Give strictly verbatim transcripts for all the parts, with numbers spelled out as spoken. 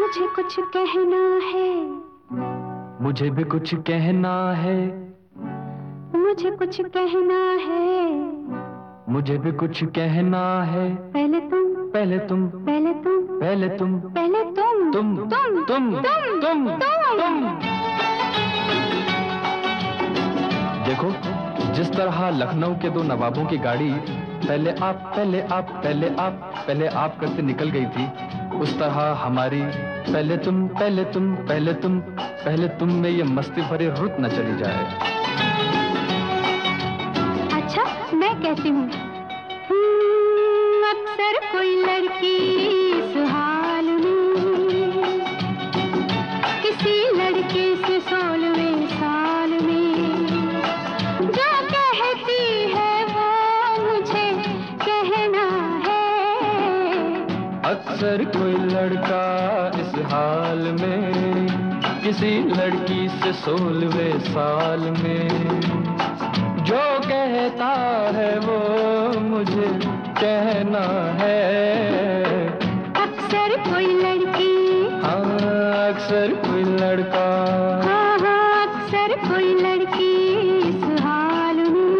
मुझे कुछ कहना है, मुझे भी कुछ कहना है, मुझे कुछ कहना है, मुझे भी कुछ कहना है। पहले तुम, पहले तुम, पहले तुम, पहले तुम, पहले तुम, तुम, तुम, तुम, तुम, तुम, तुम। देखो, जिस तरह लखनऊ के दो नवाबों की गाड़ी पहले आप, पहले आप, पहले आप, पहले आप करते निकल गई थी, उस तरह हमारी पहले तुम, पहले तुम, पहले तुम, पहले तुम में ये मस्ती भरी रुत न चली जाए। अच्छा, मैं कहती हूँ, अक्सर कोई लड़की इस हाल में किसी लड़के से सोलहवें साल में जो कहती है वो मुझे कहना है। अक्सर कोई लड़का इस हाल में किसी लड़की से सोलहवें साल में जो कहता है वो मुझे कहना है। अक्सर कोई लड़की, हाँ अक्सर कोई लड़का, हाँ हाँ अक्सर कोई लड़की इस हाल में।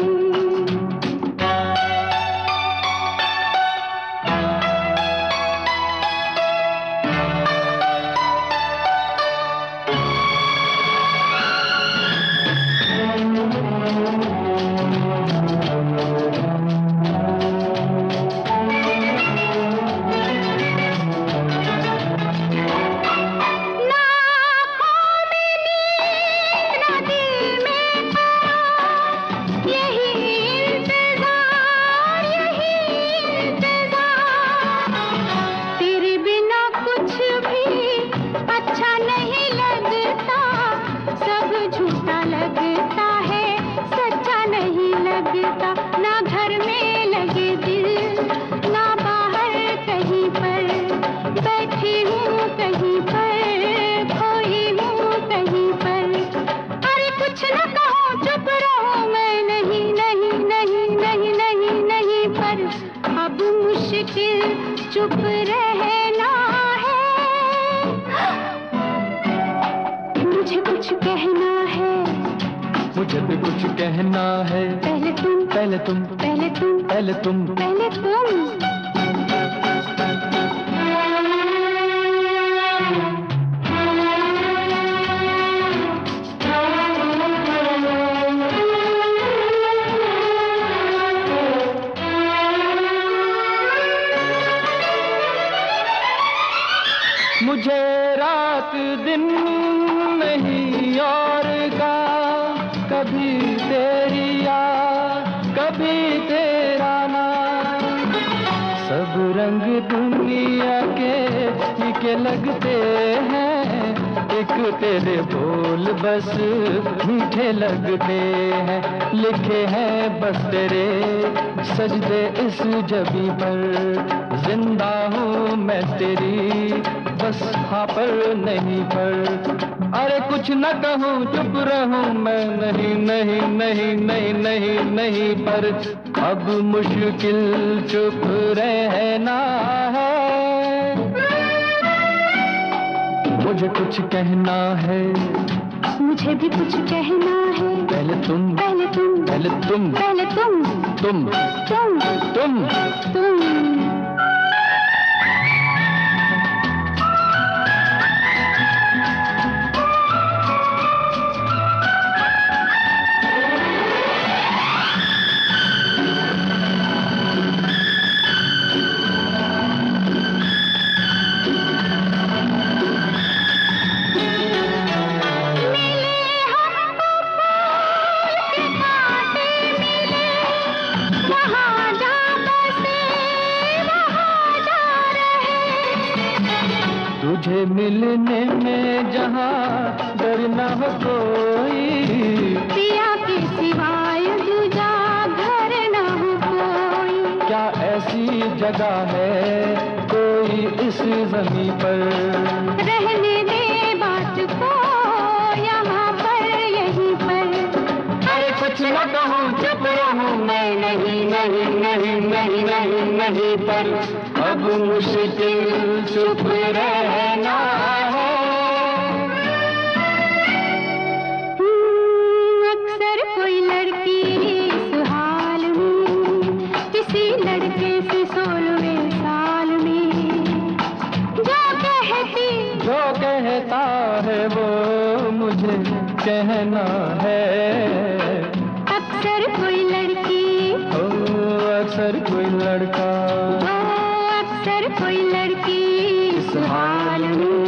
ना घर में लगे दिल, ना बाहर कहीं पर बैठी हूँ, कहीं पर खोई हूँ, कहीं पर। अरे कुछ न कहो, चुप रहो, मैं नहीं नहीं नहीं नहीं नहीं नहीं पर अब मुश्किल चुप रहना है। मुझे कुछ कहना है, मुझे भी कुछ कहना है। पहले तुम, पहले तुम, पहले तुम, पहले तुम, पहले तुम। मुझे रात दिन नहीं और का, कभी तेरी याद, कभी तेरा नाम, सब रंग दुनिया के फीके लगते हैं, एक तेरे बोल बस मीठे लगते हैं, लिखे हैं बस तेरे सजदे इस जबी पर, जिंदा हूँ मैं तेरी बस हाँ पर नहीं पर। अरे कुछ न कहूँ, चुप रहूँ मैं नहीं नहीं नहीं नहीं नहीं नहीं पर अब मुश्किल चुप रहना है। मुझे कुछ कहना है, मुझे भी कुछ कहना है। पहले तुम, पहले तुम, पहले तुम, पहले तुम, तुम, तुम, तुम, तुम। तुझे मिलने में जहाँ डर न हो कोई, पिया के सिवाय दूजा घर न हो कोई। क्या ऐसी जगह है कोई इस ज़मीं पर, रहने दे बात को यहाँ पर यहीं पर। अरे कुछ न कहूँ, चुप रहूँ मैं नहीं नहीं नहीं नहीं नहीं नहीं पर अब मुश्किल चुप रहना है वो मुझे कहना है। अक्सर कोई लड़की, ओ अक्सर कोई लड़का, ओ अक्सर कोई लड़की इस हाल में